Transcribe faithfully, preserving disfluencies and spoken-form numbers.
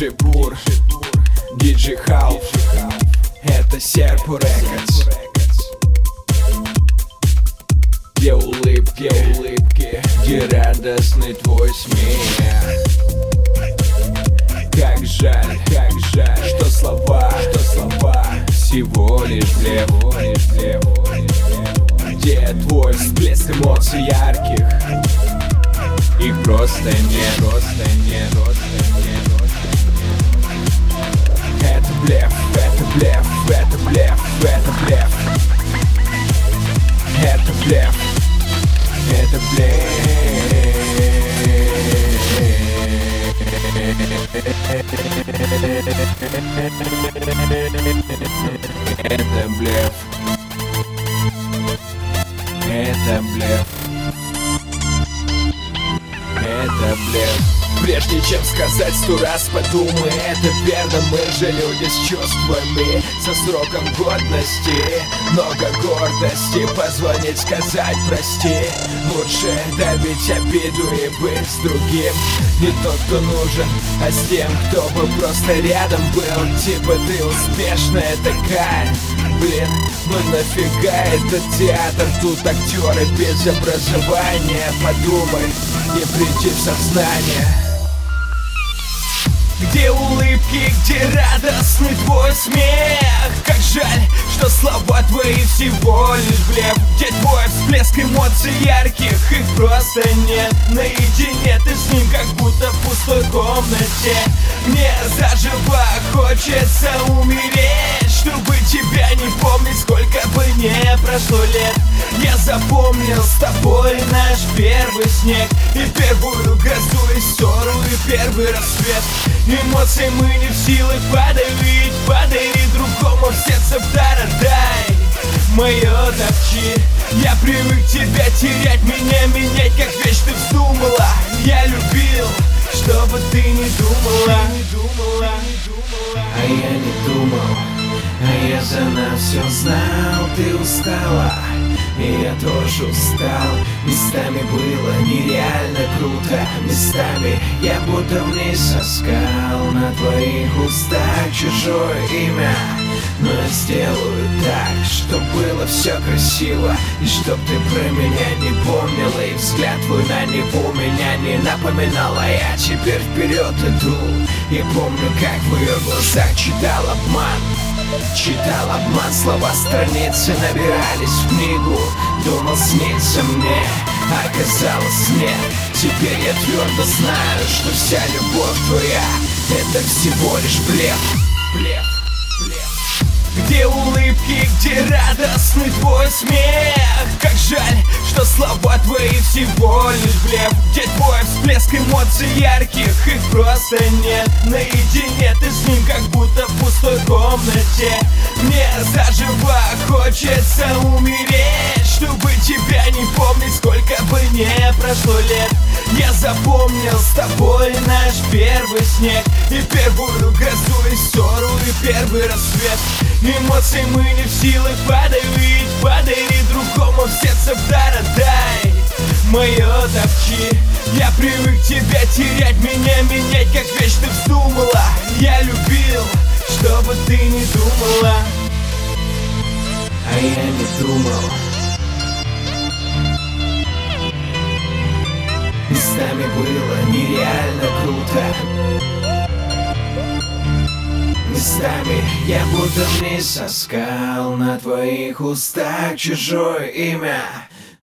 Диджей Пур, Диджей Халф, это Серпо Рекордс. Где улыбки, улыбки, где радостный твой смех. Как жаль, как жаль, что слова, что слова всего лишь блеф, лишь блеф. Где твой всплеск эмоций ярких? Их просто нет, просто нет, просто нет. Это блеф, это блеф, это блеф, это блеф. Это блеф, это блеф. Это блеф. Это блеф. Это блеф. Прежде чем сказать сто раз, подумай, это верно. Мы же люди с чувствами, со сроком годности. Много гордости, позвонить, сказать прости. Лучше давить обиду и быть с другим. Не тот, кто нужен, а с тем, кто бы просто рядом был. Типа ты успешная такая. Блин, ну нафига этот театр? Тут актеры без образования. Подумай и приди в сознание. Где улыбки, где радостный твой смех? Как жаль, что слова твои всего лишь блеф. Где твой всплеск эмоций ярких? Их просто нет. Наедине ты с ним, как будто в пустой комнате. Мне заживо хочется умереть, чтобы тебя не помнить, сколько бы не прошло лет. Я запомнил с тобой наш первый снег, и первую грозу, и ссору, и первый рассвет. Эмоции мы не в силах подавить. Подари другому в сердце вдар, отдай мое топчи. Я привык тебя терять, меня менять, как вещь ты вздумала. Я любил, чтобы ты не думала, не думала, не думала. А я не думал, а я за нас все знал. Ты устала, и я тоже устал. Местами было нереально круто, местами я будто вниз соскал. На твоих устах чужое имя, но я сделаю так, чтоб было все красиво. И чтоб ты про меня не помнила, и взгляд твой на него меня не напоминала. Я теперь вперед иду, и помню, как в ее глазах читал обман. Читал обман, слова страницы набирались в книгу. Думал, снится мне, оказалось нет. Теперь я твердо знаю, что вся любовь твоя — это всего лишь блеф, блеф, блеф. Где улыбки, где радостный твой смех? Как жаль, что слова твои всего лишь блеф. Где твой всплеск эмоций ярких? Их просто нет. Наедине ты с ним, как будто в пустой комнате. Мне заживо хочется умереть, чтобы тебя не помнить, сколько бы не прошло лет. Я запомнил с тобой наш первый снег, и первую грозу, и ссору, и первый рассвет. Эмоции мы не в силах подавить. Подари другому в сердце вдар, отдай мое топчи. Я привык тебя терять, меня менять, как вещь ты вздумала. Я любил, чтобы ты не думала, а я не думал. Местами было нереально круто, местами я будто вниз соскал. На твоих устах чужое имя,